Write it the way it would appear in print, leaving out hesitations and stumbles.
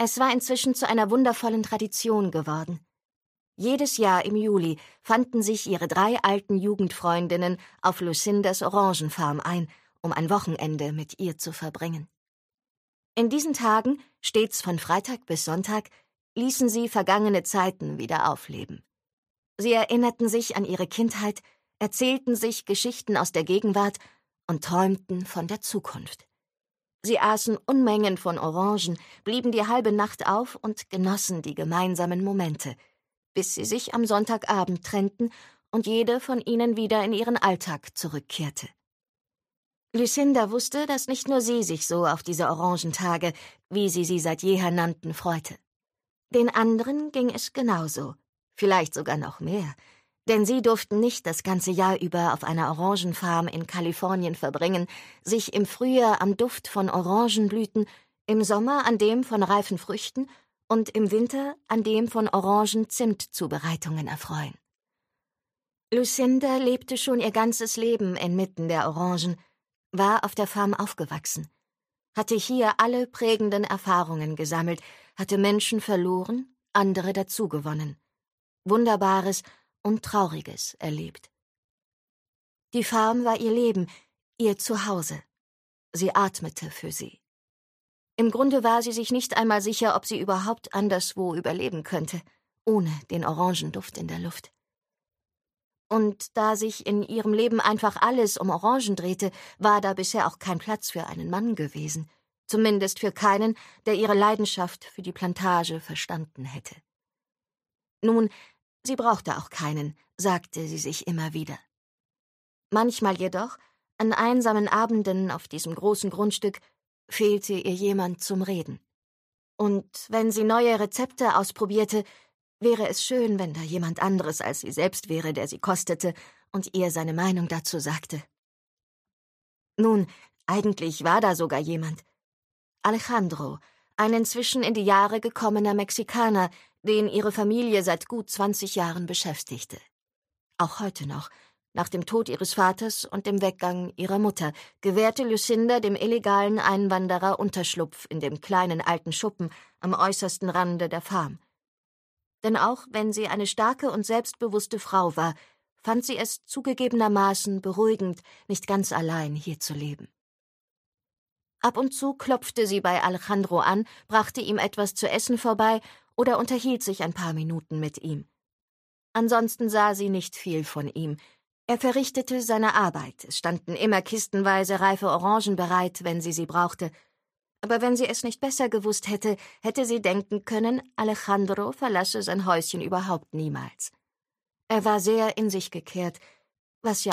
Es war inzwischen zu einer wundervollen Tradition geworden. Jedes Jahr im Juli fanden sich ihre 3 alten Jugendfreundinnen auf Lucindas Orangenfarm ein, um ein Wochenende mit ihr zu verbringen. In diesen Tagen, stets von Freitag bis Sonntag, ließen sie vergangene Zeiten wieder aufleben. Sie erinnerten sich an ihre Kindheit, erzählten sich Geschichten aus der Gegenwart und träumten von der Zukunft. Sie aßen Unmengen von Orangen, blieben die halbe Nacht auf und genossen die gemeinsamen Momente, bis sie sich am Sonntagabend trennten und jede von ihnen wieder in ihren Alltag zurückkehrte. Lucinda wusste, dass nicht nur sie sich so auf diese Orangentage, wie sie seit jeher nannten, freute. Den anderen ging es genauso, vielleicht sogar noch mehr, denn sie durften nicht das ganze Jahr über auf einer Orangenfarm in Kalifornien verbringen, sich im Frühjahr am Duft von Orangenblüten, im Sommer an dem von reifen Früchten und im Winter an dem von Orangen-Zimt-Zubereitungen erfreuen. Lucinda lebte schon ihr ganzes Leben inmitten der Orangen, war auf der Farm aufgewachsen, hatte hier alle prägenden Erfahrungen gesammelt, hatte Menschen verloren, andere dazugewonnen, Wunderbares und Trauriges erlebt. Die Farm war ihr Leben, ihr Zuhause. Sie atmete für sie. Im Grunde war sie sich nicht einmal sicher, ob sie überhaupt anderswo überleben könnte, ohne den Orangenduft in der Luft. Und da sich in ihrem Leben einfach alles um Orangen drehte, war da bisher auch kein Platz für einen Mann gewesen, zumindest für keinen, der ihre Leidenschaft für die Plantage verstanden hätte. Nun, sie brauchte auch keinen, sagte sie sich immer wieder. Manchmal jedoch, an einsamen Abenden auf diesem großen Grundstück, fehlte ihr jemand zum Reden. Und wenn sie neue Rezepte ausprobierte, wäre es schön, wenn da jemand anderes als sie selbst wäre, der sie kostete und ihr seine Meinung dazu sagte. Nun, eigentlich war da sogar jemand. Alejandro, ein inzwischen in die Jahre gekommener Mexikaner, den ihre Familie seit gut 20 Jahren beschäftigte. Auch heute noch, nach dem Tod ihres Vaters und dem Weggang ihrer Mutter, gewährte Lucinda dem illegalen Einwanderer Unterschlupf in dem kleinen alten Schuppen am äußersten Rande der Farm. Denn auch wenn sie eine starke und selbstbewusste Frau war, fand sie es zugegebenermaßen beruhigend, nicht ganz allein hier zu leben. Ab und zu klopfte sie bei Alejandro an, brachte ihm etwas zu essen vorbei oder unterhielt sich ein paar Minuten mit ihm. Ansonsten sah sie nicht viel von ihm. Er verrichtete seine Arbeit, es standen immer kistenweise reife Orangen bereit, wenn sie brauchte. Aber wenn sie es nicht besser gewusst hätte, hätte sie denken können, Alejandro verlasse sein Häuschen überhaupt niemals. Er war sehr in sich gekehrt, was ja